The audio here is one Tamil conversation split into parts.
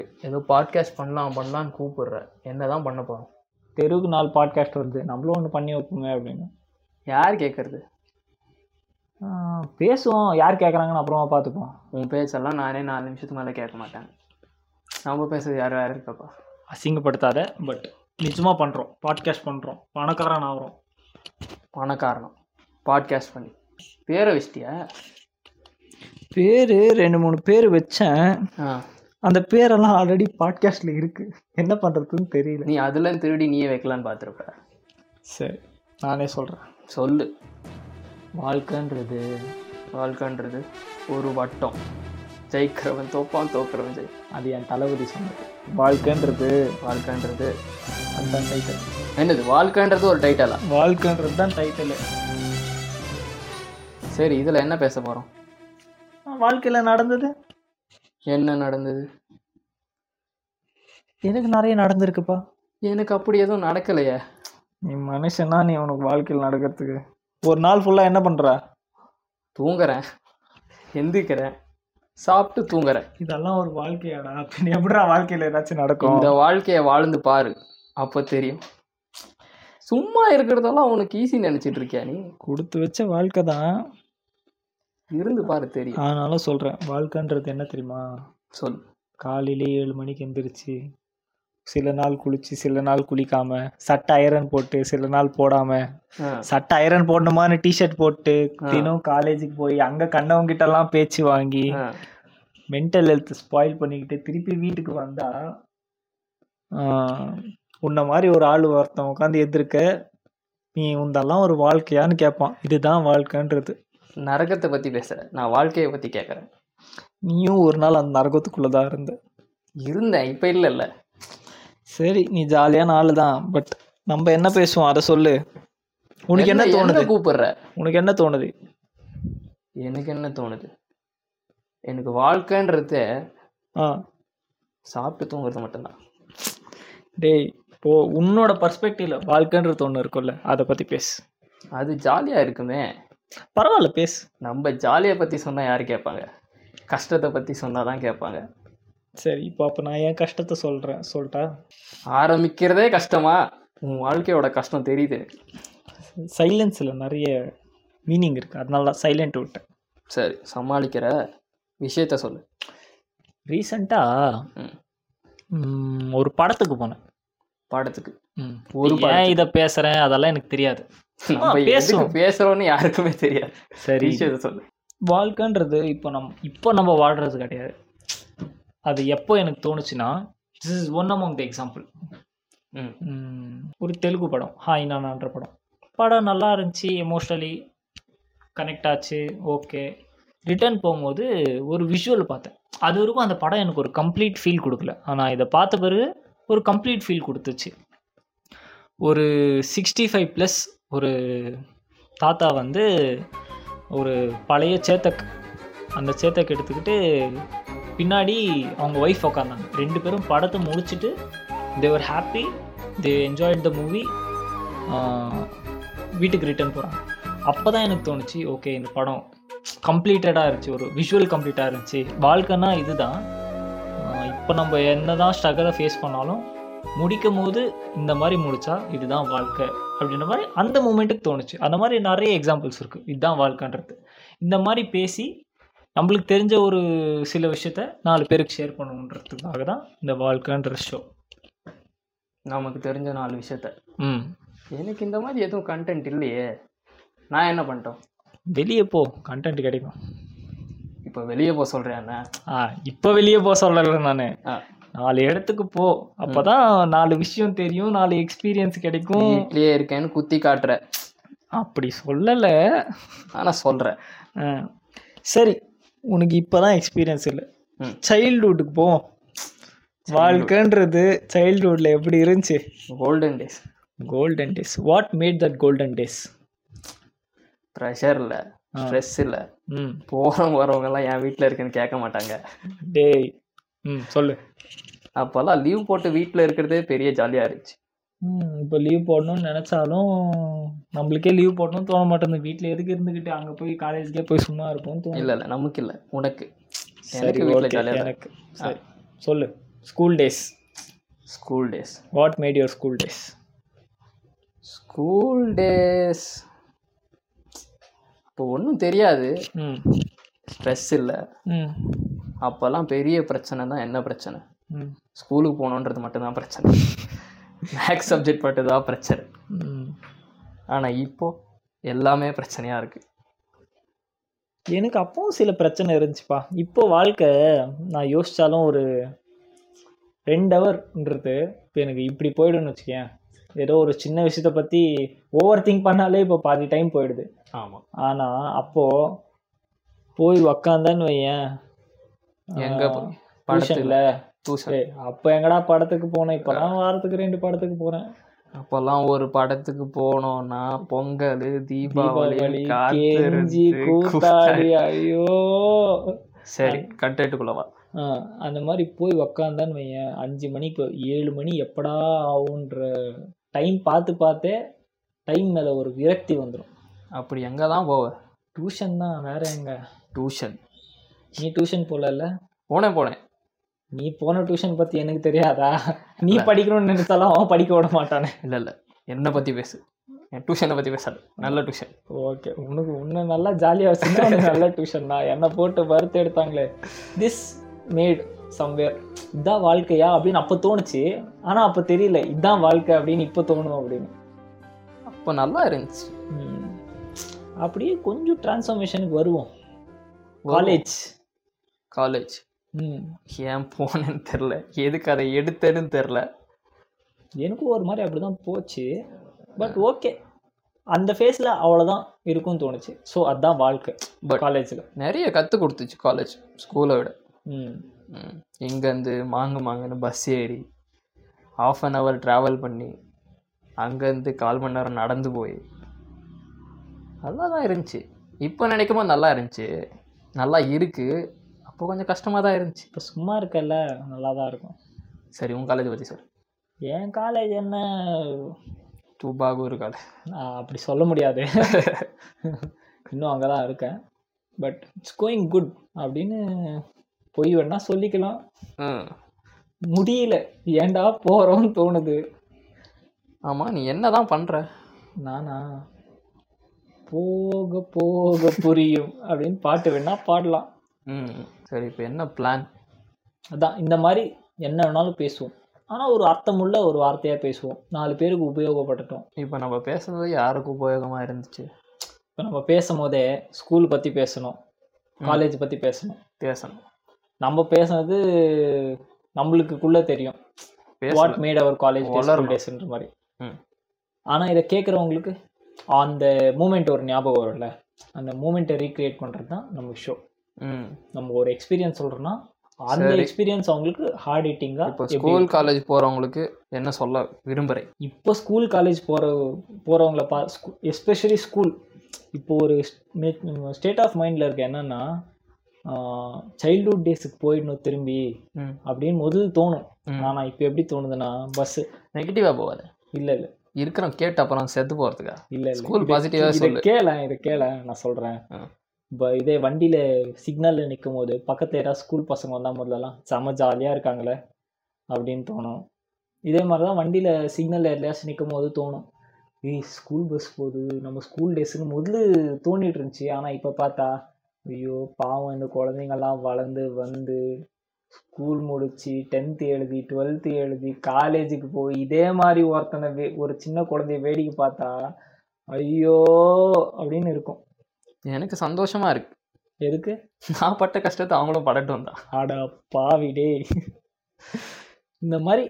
ஏதோ பாட்காஸ்ட் பண்ணலான்னு கூப்பிடுற, என்னதான் பண்ண போகிறோம்? தெருவுக்கு 4 பாட்காஸ்ட் வருது, நம்மளும் ஒன்று பண்ணி வைப்போங்க அப்படின்னு. யார் கேட்குறது? பேசுவோம், யார் கேட்குறாங்கன்னு அப்புறமா பார்த்துப்போம். உன் பேச்செல்லாம் நானே 4 நிமிஷத்துக்கு மேலே கேட்க மாட்டேன். நம்ம பேசுறது யார் வேறு இருக்கப்பா. அசிங்கப்படுத்தாத. பட் நிஜமாக பண்ணுறோம், பாட்காஸ்ட் பண்ணுறோம், பணக்காரன் ஆகிறோம். பணக்காரனம் பாட்காஸ்ட் பண்ணி பேரை வச்சிட்டியா? பேர் 2-3 பேர் வச்சேன். அந்த பேரெல்லாம் ஆல்ரெடி பாட்காஸ்ட்டில் இருக்குது, என்ன பண்ணுறதுன்னு தெரியல. நீ அதில் திருடி நீயே வைக்கலான்னு பார்த்துருப்ப. சரி, நானே சொல்கிறேன். சொல்லு. வாழ்க்கைன்றது ஒரு வட்டம். ஜெயிக்கிறவன் தோப்பான், தோக்குறவன் ஜெய். அது என் தளபதி சொன்னது. வாழ்க்கைன்றது அதுதான் டைட்டில். என்னது வாழ்க்கைன்றது ஒரு டைட்டிலா? வாழ்க்கைன்றது தான் டைட்டில். சரி, இதில் என்ன பேச போகிறோம்? வாழ்க்கையில் நடந்தது. என்ன நடந்தது? எனக்கு நிறைய நடந்திருக்குப்பா. எனக்கு அப்படி எதுவும் நடக்கலையே. நீ மனுஷனா? நீ உனக்கு வாழ்க்கையில் நடக்கிறதுக்கு ஒரு நாள் ஃபுல்லாக என்ன பண்ணுற? தூங்குறேன், எந்திரிக்கிறேன், சாப்பிட்டு தூங்குறேன். இதெல்லாம் ஒரு வாழ்க்கையாடா? அப்படின்னு எப்படிடா வாழ்க்கையில் ஏதாச்சும் நடக்கும்? இந்த வாழ்க்கையை வாழ்ந்து பாரு, அப்போ தெரியும். சும்மா இருக்கிறதெல்லாம் உனக்கு ஈஸி நினச்சிட்டு இருக்கியா? நீ கொடுத்து வச்ச வாழ்க்கை தான், இருந்து பாரு தெரியும். அதனால சொல்கிறேன், வாழ்க்கைன்றது என்ன தெரியுமா? சொல். காலையிலே 7 மணிக்கு எந்திரிச்சு, சில நாள் குளிச்சு, சில நாள் குளிக்காம, சட்டை ஐரன் போட்டு, சில நாள் போடாம, சட்டை ஐரன் போடணுமான்னு டிஷர்ட் போட்டு, தினம் காலேஜுக்கு போய் அங்கே கண்டவங்கிட்ட எல்லாம் பேச்சு வாங்கி, மென்டல் ஹெல்த் ஸ்பாயில் பண்ணிக்கிட்டு திருப்பி வீட்டுக்கு வந்தா உன்ன மாதிரி ஒரு ஆள் ஒருத்தன் உட்காந்து எதிர்க்க, நீ உந்தெல்லாம் ஒரு வாழ்க்கையான்னு கேட்பான். இதுதான் வாழ்க்கைன்றது. நரகத்தை பற்றி பேசுகிறேன், நான் வாழ்க்கையை பற்றி கேட்குறேன். நீயும் ஒரு நாள் அந்த நரகத்துக்குள்ளே தான் இருந்தேன், இப்போ இல்லை. சரி, நீ ஜாலியான ஆள் தான். பட் நம்ம என்ன பேசுவோம் அதை சொல்லு. உனக்கு என்ன தோணுது? கூப்பிடுற? உனக்கு என்ன தோணுது? எனக்கு என்ன தோணுது? எனக்கு வாழ்க்கைன்றது சாப்பிட்டு தூங்குறது மட்டும்தான். டேய், இப்போ உன்னோட பர்ஸ்பெக்டிவ்ல வாழ்க்கைன்றது ஒன்று இருக்கும்ல, அதை பற்றி பேசு. அது ஜாலியாக இருக்குமே. பரவாயில்ல, பேசு. நம்ம ஜாலியை பற்றி சொன்னால் யார் கேட்பாங்க? கஷ்டத்தை பற்றி சொன்னால் தான் கேட்பாங்க. சரி, அப்போ நான் என் கஷ்டத்தை சொல்லிட்டா? ஆரம்பிக்கிறதே கஷ்டமா? உன் வாழ்க்கையோட கஷ்டம் தெரியுது. சைலன்ஸில் நிறைய மீனிங் இருக்குது, அதனால தான் சைலண்ட் விட்டேன். சரி, சமாளிக்கிற விஷயத்த சொல்லு. ரீசெண்டாக ஒரு படத்துக்கு போனேன். படத்துக்கு? ஒரு இதை பேசுகிறேன், அதெல்லாம் எனக்கு தெரியாது. பேசுகிறோன்னு யாருக்குமே தெரியாது. சரி, விஷயத்த சொல்லு. வாழ்க்கைன்றது இப்போ நம்ம வாழ்கிறது கிடையாது. அது எப்போ எனக்கு தோணுச்சுன்னா, this is one among the example. ஒரு தெலுங்கு படம், ஹாய் நானான்ற படம் நல்லா இருந்துச்சு, எமோஷ்னலி கனெக்ட் ஆச்சு, ஓகே. ரிட்டர்ன் போகும்போது ஒரு விஷுவல் பார்த்தேன். அது வரைக்கும் அந்த படம் எனக்கு ஒரு கம்ப்ளீட் ஃபீல் கொடுக்கல. ஆனால் இதை பார்த்த பிறகு ஒரு கம்ப்ளீட் ஃபீல் கொடுத்துச்சு. ஒரு 65+ ஒரு தாத்தா வந்து ஒரு பழைய சேத்தக், அந்த சேத்தக் எடுத்துக்கிட்டு பின்னாடி அவங்க ஒய்ஃப் உட்காந்தாங்க. 2 பேரும் படத்தை முடிச்சுட்டு they were happy, they enjoyed the movie. வீட்டுக்கு ரிட்டர்ன் போகிறாங்க. அப்போ தான் எனக்கு தோணுச்சு, ஓகே, இந்த படம் கம்ப்ளீட்டடாக இருந்துச்சு, ஒரு விஷுவல் கம்ப்ளீட்டாக இருந்துச்சு. வாழ்க்கைன்னா இதுதான். இப்போ நம்ம என்ன தான் ஸ்ட்ரகிளை ஃபேஸ் பண்ணாலும் முடிக்கும் போது இந்த மாதிரி முடித்தா இதுதான் வாழ்க்கை அப்படின்ற மாதிரி அந்த மூமெண்ட்டுக்கு தோணுச்சு. அந்த மாதிரி நிறைய எக்ஸாம்பிள்ஸ் இருக்குது. இதுதான் வாழ்க்கைன்றது. இந்த மாதிரி பேசி நம்மளுக்கு தெரிஞ்ச ஒரு சில விஷயத்த 4 பேருக்கு ஷேர் பண்ணணுன்றதுக்காக தான் இந்த வாழ்க்கைன்ற ஷோ. நமக்கு தெரிஞ்ச 4 விஷயத்த. எனக்கு இந்த மாதிரி எதுவும் கண்டென்ட் இல்லையே, நான் என்ன பண்ணிட்டோம்? வெளியே போ, கண்டென்ட் கிடைக்கும். இப்போ வெளியே போக சொல்கிறேன். இப்போ வெளியே போக சொல்லலை, நான் 4 இடத்துக்கு போ, அப்போ தான் 4 விஷயம் தெரியும், 4 எக்ஸ்பீரியன்ஸ் கிடைக்கும். வீட்லேயே இருக்கேன்னு குத்தி காட்டுற? அப்படி சொல்லலை, ஆனால் சொல்கிறேன். சரி, உனக்கு இப்போ தான் எக்ஸ்பீரியன்ஸ் இல்லை, சைல்டுஹுட்டுக்கு போ. வாழ்க்கைன்றது சைல்டுஹுட்டில் எப்படி இருந்துச்சு? Golden days. What made that golden days? Pressure இல்லை, ஸ்ட்ரெஸ் இல்லை, போகிறவங்க வரவங்கெல்லாம் என் வீட்டில் இருக்குன்னு கேட்க மாட்டாங்க. டேய், சொல்லு. அப்போல்லாம் லீவ் போட்டு வீட்டில் இருக்கிறதே பெரிய ஜாலியாக இருந்துச்சு. இப்போ லீவ் போடணும்னு நினச்சாலும் நம்மளுக்கே லீவ் போடணும்னு தோண மாட்டேங்குது. வீட்டில் எதுக்கு இருந்துக்கிட்டு அங்கே போய் காலேஜ்க்கே போய் சும்மா இருப்போம் தோணும். இல்லை நமக்கு இல்லை, உனக்கு. சரி, எனக்கு. சரி, சொல்லு. School days. School days. What made your school days? School days இப்போ ஒன்றும் தெரியாது, ஸ்ட்ரெஸ் இல்லை. அப்போல்லாம் பெரிய பிரச்சனை தான். என்ன பிரச்சனை? ஸ்கூலுக்கு போகணுன்றது மட்டும்தான் பிரச்சனை. மேக்ஸ் சப்ஜெக்ட் மட்டும்தான் பிரச்சனை. ஆனால் இப்போ எல்லாமே பிரச்சனையாக இருக்குது. எனக்கு அப்பவும் சில பிரச்சனை இருந்துச்சுப்பா. இப்போ வாழ்க்கை நான் யோசித்தாலும் ஒரு 2 ஹவர்ன்றது இப்போ எனக்கு இப்படி போய்டுன்னு வச்சுக்கேன். ஏதோ ஒரு சின்ன விஷயத்தை பற்றி ஓவர் திங்க் பண்ணாலே இப்போ பாதி டைம் போயிடுது. ஆமாம். ஆனால் அப்போது போய் உக்காந்தான்னு வையேன், எங்கே டியூஷனில் அப்போ எங்கடா படத்துக்கு போனேன், இப்போலாம் வாரத்துக்கு 2 படத்துக்கு போகிறேன். அப்போல்லாம் ஒரு படத்துக்கு போனோம்னா பொங்கல், தீபாவளி, கெஞ்சி கூத்தாடி, ஐயோ. சரி, கண்டென்ட்டுக்குள்ளவா. அந்த மாதிரி போய் உக்காந்தான்னு வையேன், 5 மணிக்கு 7 மணி எப்படா ஆகுன்ற டைம் பார்த்தே டைம் மேலே ஒரு விரக்தி வந்துடும். அப்படி எங்கே தான் போவ? டியூஷன் தான், வேற எங்க? டியூஷன். நீ டியூஷன் போகல? போனேன். நீ போன டியூஷன் பற்றி எனக்கு தெரியாதா? நீ படிக்கணும்னு நினைச்சாலும் அவன் படிக்க விட மாட்டானே. இல்லை என்னை பற்றி பேசு, என் டியூஷனை பற்றி பேசாது. நல்ல டியூஷன். ஓகே, உன்னை நல்லா ஜாலியாக வச்சுருந்தா நல்ல டியூஷன் தான். என்னை போட்டு வறுத்து எடுத்தாங்களே. This mat somewhere. இதுதான் வாழ்க்கையா அப்படின்னு அப்போ தோணுச்சு. ஆனால் அப்போ தெரியல இதுதான் வாழ்க்கை அப்படின்னு இப்போ தோணும் அப்படின்னு. அப்போ நல்லா இருந்துச்சு. அப்படியே கொஞ்சம் டிரான்ஸ்ஃபர்மேஷனுக்கு வருவோம். காலேஜ் ஏன் போனேன்னு தெரில, எதுக்கு அதை எடுத்தேன்னு தெரில. எனக்கும் ஒரு மாதிரி அப்படி தான் போச்சு. பட் ஓகே, அந்த ஃபேஸில் அவ்வளோதான் இருக்கும்னு தோணுச்சு. ஸோ அதுதான் வாழ்க்கை. பட் காலேஜில் நிறைய கற்றுக் கொடுத்துச்சு காலேஜ் ஸ்கூலை விட. இங்கேருந்து மாங்குன்னு பஸ் ஏறி 1/2 hour ட்ராவல் பண்ணி அங்கேருந்து 1/4 மணி நேரம் நடந்து போய் நல்லா தான் இருந்துச்சு. இப்போ நினைக்கும்போது நல்லா இருந்துச்சு, நல்லா இருக்குது. அப்போ கொஞ்சம் கஷ்டமாக தான் இருந்துச்சு. இப்போ சும்மா இருக்கல, நல்லா தான் இருக்கும். சரி, உன் காலேஜ் பற்றி சார். என் காலேஜ் என்ன தூபாகும் ஒரு காலேஜ். அப்படி சொல்ல முடியாது, இன்னும் அங்கே தான் இருக்கேன். பட் இட்ஸ் கோயிங் குட் அப்படின்னு போய் வேணா சொல்லிக்கலாம். முடியல, ஏண்டா போகிறோன்னு தோணுது. ஆமாம், நீ என்ன தான் பண்ணுற? நானா போக போக புரியும் அப்படின்னு பாட்டு வேணா பாடலாம். சரி, இப்போ என்ன பிளான்? அதான் இந்த மாதிரி என்ன வேணாலும் பேசுவோம், ஆனால் ஒரு அர்த்தமுள்ள ஒரு வார்த்தையாக பேசுவோம். 4 பேருக்கு உபயோகப்பட்டுட்டோம். இப்போ நம்ம பேசுனது யாருக்கு உபயோகமாக இருந்துச்சு? இப்போ நம்ம பேசும்போதே ஸ்கூல் பற்றி பேசணும், காலேஜ் பற்றி பேசணும். நம்ம பேசுனது நம்மளுக்குள்ளே தெரியும், வாட் மேட் அவர் காலேஜ் டேஸ்ன்ற மாதிரி. ஆனால் இதை கேட்குறவங்களுக்கு அந்த மூமெண்ட் ஒரு ஞாபகம் வரும்ல, அந்த மூமெண்ட்டை ரீக்ரியேட் பண்ணுறது தான் நம்ம ஷோ. நம்ம ஒரு எக்ஸ்பீரியன்ஸ் சொல்கிறோன்னா அந்த எக்ஸ்பீரியன்ஸ் அவங்களுக்கு ஹார்ட் ஹிட்டிங்காக. இப்போ ஸ்கூல் காலேஜ் போகிறவங்களுக்கு என்ன சொல்ல விரும்புகிறேன்? இப்போ ஸ்கூல் காலேஜ் போகிறவங்கள எஸ்பெஷலி ஸ்கூல் இப்போ ஒரு ஸ்டேட் ஆஃப் மைண்டில் இருக்க என்னென்னா, சைல்ட்ஹுட் டேஸுக்கு போயிடணும் திரும்பி அப்படின்னு முதல்ல தோணும். ஆனால் இப்போ எப்படி தோணுதுன்னா, பஸ்ஸு நெகட்டிவாக போகாது. இல்லை இருக்கிறோம் கேட்டு அப்புறம் செத்து போகிறதுக்கா? இல்லை ஸ்கூல் பாசிட்டிவாக சொல்லு. இதை கேள நான் சொல்கிறேன். இப்போ இதே வண்டியில் சிக்னலில் நிற்கும் போது பக்கத்தில் யாராவது ஸ்கூல் பசங்க வந்தால் முதல்லலாம் செம்ம ஜாலியாக இருக்காங்களே அப்படின்னு தோணும். இதே மாதிரி தான் வண்டியில் சிக்னலில் எல்லையாச்சும் நிற்கும் போது தோணும், ஸ்கூல் பஸ் போகுது, நம்ம ஸ்கூல் டேஸுக்கு முதல்ல தோண்டிட்டு இருந்துச்சு. ஆனால் இப்போ பார்த்தா ஐயோ பாவம், இந்த குழந்தைங்கள்லாம் வளர்ந்து வந்து ஸ்கூல் முடிச்சு 10th எழுதி 12th எழுதி காலேஜுக்கு போய் இதே மாதிரி ஒருத்தனை ஒரு சின்ன குழந்தைய வேடிக்கை பார்த்தா ஐயோ அப்படின்னு இருக்கும். எனக்கு சந்தோஷமா இருக்கு. எதுக்கு? நான் பட்ட கஷ்டத்தை அவங்களும் படட்டும் தான். ஆடா பாவிடே. இந்த மாதிரி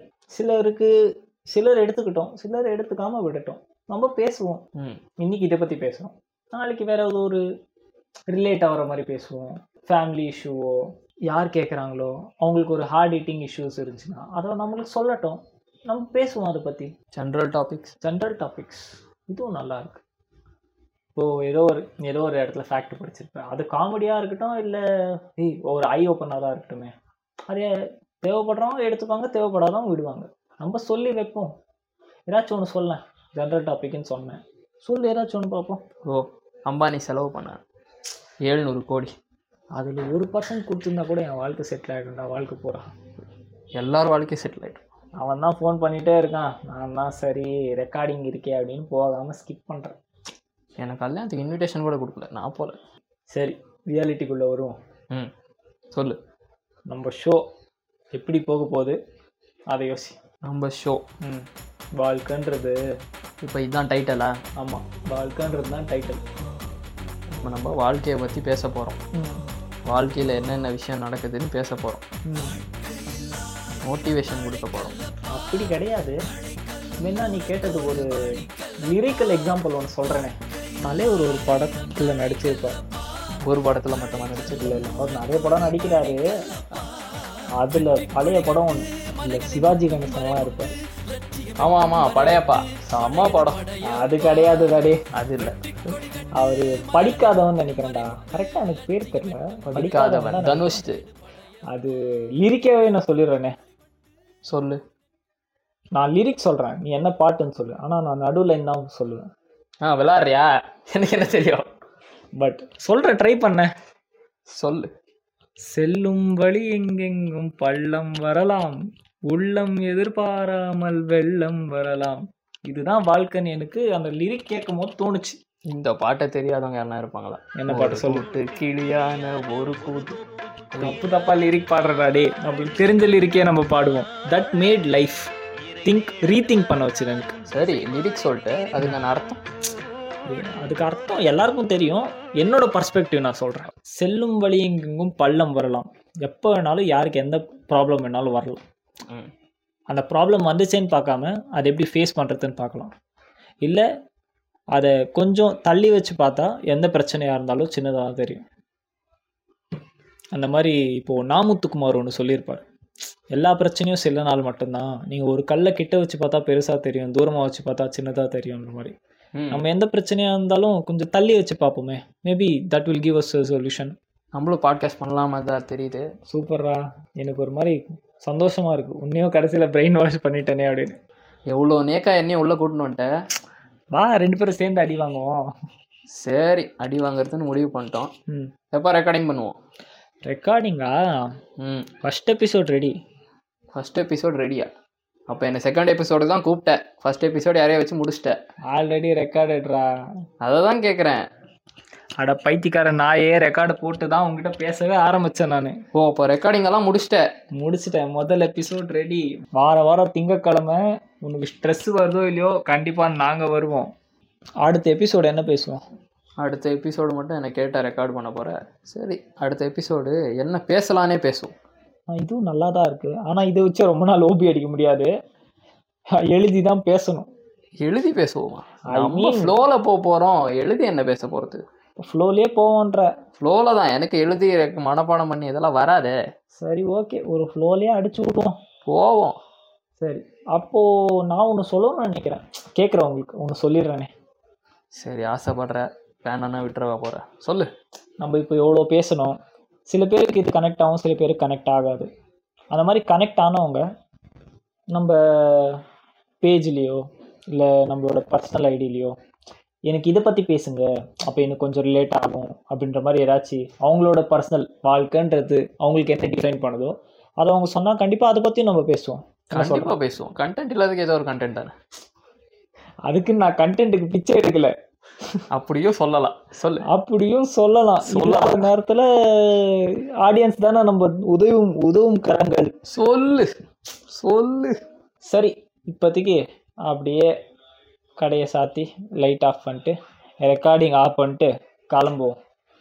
சிலர் எடுத்துக்கிட்டோம், சிலர் எடுத்துக்காம விடட்டும். நம்ம பேசுவோம். இன்னைக்கு இதை பற்றி பேசுகிறோம், நாளைக்கு வேற ஒரு ரிலேட் ஆகிற மாதிரி பேசுவோம். ஃபேமிலி இஷ்யூவோ, யார் கேட்குறாங்களோ அவங்களுக்கு ஒரு ஹார்ட் ஹிட்டிங் இஷ்யூஸ் இருந்துச்சுன்னா அதை நம்மளுக்கு சொல்லட்டும், நம்ம பேசுவோம் அதை பற்றி. ஜென்ரல் டாபிக்ஸ் இதுவும் நல்லா இருக்கு. இப்போது ஏதோ ஒரு இடத்துல ஃபேக்ட் படிச்சிருப்பேன், அது காமெடியாக இருக்கட்டும் இல்லை ஒரு ஐ ஓப்பனராக இருக்கட்டுமே, அதே தேவைப்படுறவங்க எடுத்துப்பாங்க, தேவைப்படாதவங்க விடுவாங்க. நம்ம சொல்லி வைப்போம். ஏதாச்சும் ஒன்று சொல்லலாம், ஜென்ரல் டாபிக்னு சொன்னேன், சொல்லி ஏதாச்சும் ஒன்று பார்ப்போம். அம்பானி செலவு பண்ண 700 கோடி, அதில் 1% கொடுத்துருந்தா கூட என் வாழ்க்கை செட்டில் ஆகிடும்டா, வாழ்க்கை போகிறா. எல்லாரும் வாழ்க்கையும் செட்டில் ஆகிடும். அவன் தான் ஃபோன் பண்ணிகிட்டே இருக்கான், நான் தான் சரி ரெக்கார்டிங் இருக்கே அப்படின்னு போகாமல் ஸ்கிப் பண்ணுறேன். எனக்கு கல்யாணத்துக்கு இன்விடேஷன் கூட கொடுக்கல, நான் போகல. சரி, ரியாலிட்டிக்குள்ளே வருவோம். சொல்லு. நம்ம ஷோ எப்படி போக போகுது அதை யோசி. நம்ம ஷோ வாழ்க்கைன்றது இப்போ இதுதான் டைட்டலா? ஆமாம், வாழ்க்கைன்றது தான் டைட்டில். இப்போ நம்ம வாழ்க்கையை பற்றி பேச போகிறோம். வாழ்க்கையில் என்னென்ன விஷயம் நடக்குதுன்னு பேச போகிறோம். மோட்டிவேஷன் கொடுக்க போகிறோம். அப்படி கிடையாது. முன்னா நீ கேட்டது ஒரு லிரிக்கல் எக்ஸாம்பிள் ஒன்று சொல்கிறேனே. நாளே ஒரு படத்தில் நடிச்சிருப்பார். ஒரு படத்தில் மட்டுமா நடிச்சிருக்கல? இல்லை, அவர் நிறைய படம் நடிக்கிறாரு. அதில் பழைய படம் ஒன்று இல்லை, சிவாஜி கணேசன்லாம் இருப்பார். ஆமாம் ஆமாம், படையப்பா செம்ம படம். அது கிடையாது கடே, அது இல்லை. அவர் படிக்காதவன் நினைக்கிறேன்டா, கரெக்டாக எனக்கு பேர் தெரியல. படிக்காதவன் தனுஷ். அது லிரிக்காவே நான் சொல்லிடுறேனே. சொல்லு. நான் லிரிக் சொல்கிறேன், நீ என்ன பாட்டுன்னு சொல்லு. ஆனால் நான் நடுவில் தான் சொல்லுவேன். விளாட்றியா? எனக்கு என்ன தெரியும், பட் சொல்கிறேன், ட்ரை பண்ண. சொல்லு. செல்லும் வழி எங்கெங்கும் பள்ளம் வரலாம், உள்ளம் எதிர்பாராமல் வெள்ளம் வரலாம். இதுதான் வாழ்க்கைன்னு எனக்கு அந்த லிரிக் கேட்கும் போது தோணுச்சு. இந்த பாட்டை தெரியாதவங்க யாருன்னா இருப்பாங்களா? என்ன பாட்டு சொல்லிட்டு? கிளியான ஒரு கூட்டு. தப்பு தப்பா லிரிக் பாடுறாடே, நம்மளுக்கு தெரிஞ்ச லிரிக்கே நம்ம பாடுவோம். தட் மேட் லைஃப் ரீதிங்க் பண்ண வச்சுது எனக்கு. சரி, லிரிக் சொல்லிட்டு அதுக்கு நான் அர்த்தம். அதுக்கு அர்த்தம் எல்லாருக்கும் தெரியும், என்னோட பர்ஸ்பெக்டிவ் நான் சொல்கிறேன். செல்லும் வழி எங்கெங்கும் பள்ளம் வரலாம். எப்போ வேணாலும் யாருக்கு எந்த ப்ராப்ளம் வேணாலும் வரலாம். அந்த ப்ராப்ளம் வந்துச்சேன்னு பார்க்காம அதை எப்படி ஃபேஸ் பண்ணுறதுன்னு பார்க்கலாம். இல்லை அதை கொஞ்சம் தள்ளி வச்சு பார்த்தா எந்த பிரச்சனையாக இருந்தாலும் சின்னதாக தெரியும். அந்த மாதிரி இப்போது நாமுத்துக்குமார் ஒன்று சொல்லியிருப்பார், எல்லா பிரச்சனையும் சில நாள் மட்டும்தான். நீங்கள் ஒரு கல்லை கிட்ட வச்சு பார்த்தா பெருசாக தெரியும், தூரமாக வச்சு பார்த்தா சின்னதாக தெரியும்ன்ற மாதிரி. நம்ம எந்த பிரச்சனையாக இருந்தாலும் கொஞ்சம் தள்ளி வச்சு பார்ப்போமே, maybe that will give us a solution. நம்மளும் பாட்காஸ்ட் பண்ணலாமா தான் தெரியுது. சூப்பர்ரா, எனக்கு ஒரு மாதிரி சந்தோஷமாக இருக்குது. உன்னையும் கடைசியில் பிரெயின் வாஷ் பண்ணிட்டேனே அப்படின்னு. எவ்வளோ நேக்கா என்னையும் உள்ளே கூட்டின்னு வந்துட்டேன். வா, 2 பேரும் சேர்ந்து அடி வாங்குவோம். சரி, அடி வாங்குறதுன்னு முடிவு பண்ணிட்டோம். எப்போ ரெக்கார்டிங் பண்ணுவோம்? ரெக்கார்டிங்கா? First episode ready. First episode ரெடியா? அப்போ என்ன செகண்ட் எபிசோடு தான் கூப்பிட்டேன், ஃபர்ஸ்ட் எபிசோடு யாரையா வச்சு முடிச்சிட்டேன். ஆல்ரெடி ரெக்கார்டட்ரா. அதை தான் கேட்குறேன். அட பைத்தியக்காரன், நாயே ரெக்கார்டு போட்டு தான் உங்ககிட்ட பேசவே ஆரம்பித்தேன் நான். அப்போ ரெக்கார்டிங்கெல்லாம் முடிச்சிட்டேன். முதல் எபிசோட் ரெடி. வாரம் திங்கக்கிழமை உனக்கு ஸ்ட்ரெஸ் வருதோ இல்லையோ கண்டிப்பாக நாங்கள் வருவோம். அடுத்த எபிசோடு என்ன பேசுவோம்? அடுத்த எபிசோடு மட்டும் என்னை கேட்டால் ரெக்கார்ட் பண்ண போகிறேன். சரி, அடுத்த எபிசோடு என்ன பேசலானே பேசுவோம். இதுவும் நல்லா தான் இருக்குது. ஆனால் இதை வச்சு ரொம்ப நாள் ஓபி அடிக்க முடியாது, எழுதி தான் பேசணும். எழுதி பேசுவோமா? ஃப்ளோவில் போகிறோம், எழுதி என்ன பேச போகிறது? ஃப்ளோலேயே போவோன்ற. ஃப்ளோவில் தான். எனக்கு எழுதி மனப்பாடம் பண்ணி இதெல்லாம் வராதே. சரி, ஓகே, ஒரு ஃப்ளோலேயே அடிச்சு விடுவோம், போவோம். சரி, அப்போது நான் ஒன்று சொல்லணும்னு நினைக்கிறேன், கேட்குறவங்களுக்கு ஒன்று சொல்லிடுறேனே. சரி, ஆசைப்படுற, வேணான்னா விட்டுறவா போகிறேன், சொல்லு. நம்ம இப்போ எவ்வளோ பேசணும், சில பேருக்கு இது கனெக்ட் ஆகும், சில பேருக்கு கனெக்ட் ஆகாது. அந்த மாதிரி கனெக்ட் ஆனவங்க நம்ம பேஜ்லேயோ இல்லை நம்மளோட பர்சனல் ஐடியிலையோ எனக்கு இதை பற்றி பேசுங்க, அப்போ எனக்கு கொஞ்சம் ரிலேட் ஆகும் அப்படின்ற மாதிரி ஏதாச்சும் அவங்களோட பர்சனல் வாழ்க்கைன்றது அவங்களுக்கு என்ன டிஃபைன் பண்ணுதோ அதை அவங்க சொன்னால் கண்டிப்பாக அதை பற்றியும் நம்ம பேசுவோம். கண்டிப்பாக பேசுவோம். கண்டென்ட் இல்லாததுக்கு ஏதோ ஒரு கண்டென்ட் தானே. அதுக்கு நான் கண்டென்ட்டுக்கு பிச்சை எடுக்கல. அப்படியும் சொல்லலாம், சொல்லு. அப்படியும் சொல்லலாம். இல்லாத நேரத்தில் ஆடியன்ஸ் தானே நம்ம உதவும் கரங்கள். சொல்லு சொல்லு. சரி, இப்போதைக்கு அப்படியே கடையை சாத்தி லைட் ஆஃப் பண்ணிட்டு ரெக்கார்டிங் ஆஃப் பண்ணிட்டு கிளம்புவோம்.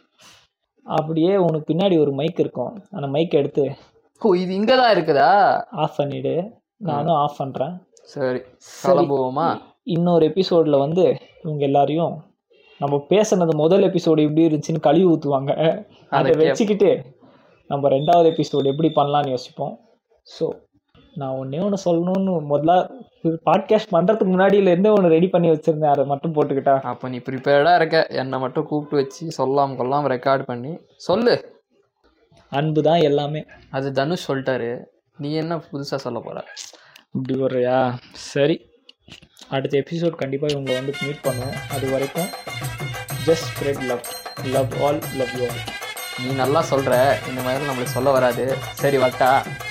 அப்படியே உனக்கு பின்னாடி ஒரு மைக் இருக்கும், அந்த மைக் எடுத்து இது இங்கே தான் இருக்குதா, ஆஃப் பண்ணிவிடு. நானும் ஆஃப் பண்ணுறேன். சரி, கிளம்புவோமா? இன்னொரு எபிசோடில் வந்து இவங்க எல்லாரையும் நம்ம பேசுனது முதல் எபிசோடு எப்படி இருந்துச்சுன்னு கழுவி ஊற்றுவாங்க. அதை வச்சுக்கிட்டு நம்ம 2வது எபிசோடு எப்படி பண்ணலான்னு யோசிப்போம். ஸோ நான் ஒன்று சொல்லணும்னு முதல்ல பாட்காஸ்ட் பண்ணுறதுக்கு முன்னாடியிலேருந்தே ஒன்று ரெடி பண்ணி வச்சுருந்தேன், அதை மட்டும் போட்டுக்கிட்டா. அப்போ நீ ப்ரிப்பேர்டாக இருக்க, என்னை மட்டும் கூப்பிட்டு வச்சு கொள்ளாமல் ரெக்கார்ட் பண்ணி சொல்லு. அன்பு தான் எல்லாமே. அது தனுஷ் சொல்லிட்டாரு, நீ என்ன புதுசாக சொல்ல போகிற? இப்படி வர்றியா? சரி, அடுத்த எபிசோட் கண்டிப்பாக இவங்களை வந்து மீட் பண்ணுவோம். அது வரைக்கும் just spread love. Love all, love you all. நீ நல்லா சொல்கிற, இந்த மாதிரி நம்மளுக்கு சொல்ல வராது. சரி, வட்டா.